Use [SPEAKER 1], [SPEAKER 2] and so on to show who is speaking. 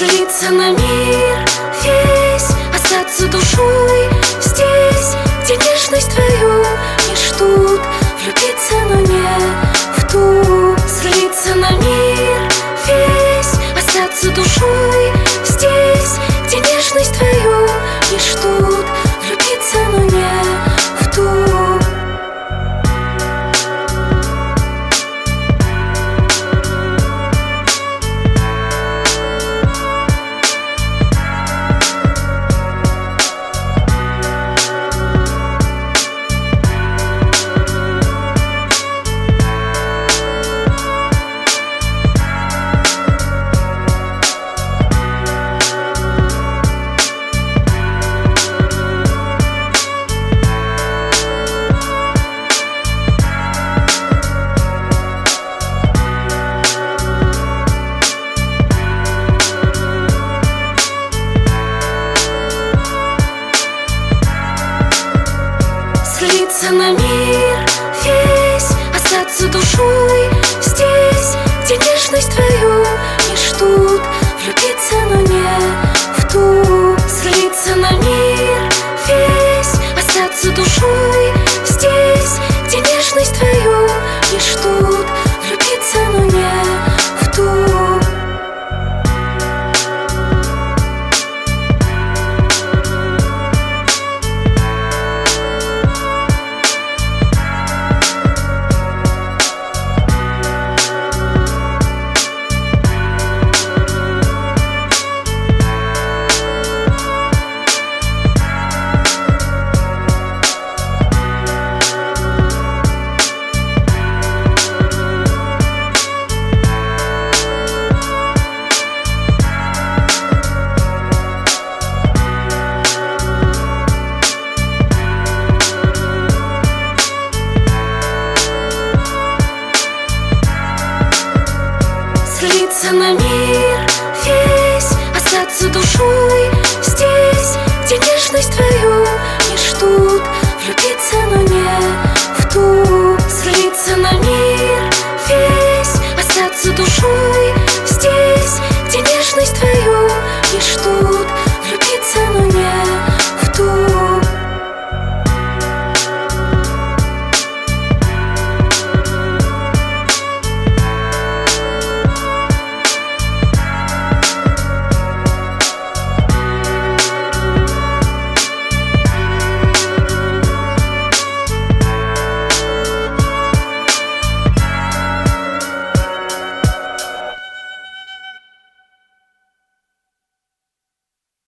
[SPEAKER 1] Слиться на мир весь, остаться душой здесь, где нежность твою не ждут. Влюбиться, но не в ту. Слиться на мир весь, остаться душой здесь, где нежность твою не ждут. Влюбиться, но не в ту. Слиться на мир весь, остаться душой здесь, где нежность твою не ждут. Влюбиться, но не в ту. Слиться на мир весь, остаться душой здесь, где нежность твою не ждут. Влюбиться, но не в ту. Слиться на мир весь, остаться душой здесь, где нежность твою не ждут. Влюбиться, но не в ту.